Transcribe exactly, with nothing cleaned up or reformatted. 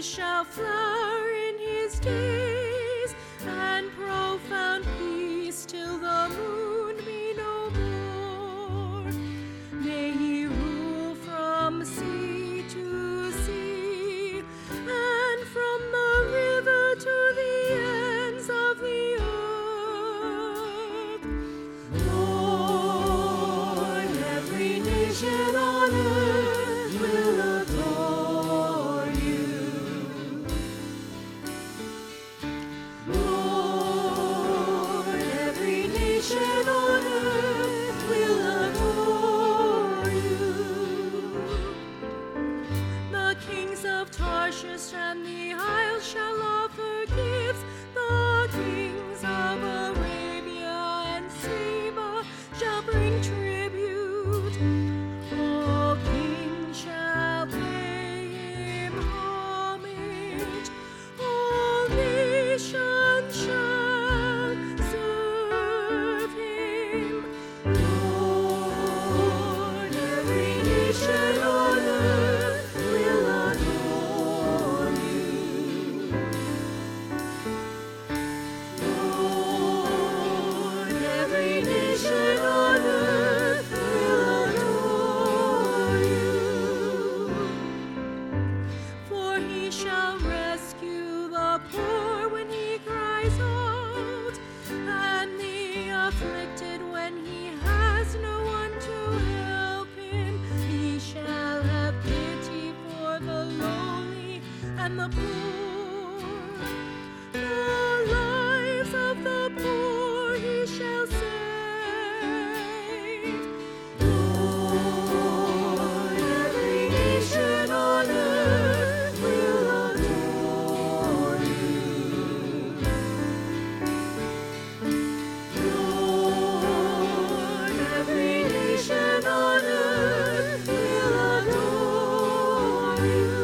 shall flower in his days, and profound peace till the moon be no more. May he rule from sea to sea, and from the river to the ends of the earth. Lord, every nation on earth will adore you. Lord, every nation on earth will adore you. The kings of Tarshish and the isles shall offer gifts. The kings of Arabia and Seba shall bring tribute. All kings shall pay him homage. All nations shall serve him. Lord, every nation on earth will adore you. Lord, every nation on earth will adore you. For he shall rescue the poor when he cries out, and the afflicted when he has no one to help him. He shall have pity for the lowly and the poor. The lives of the poor he shall save. Lord, every nation on earth will adore you. Lord, every nation on earth will adore you.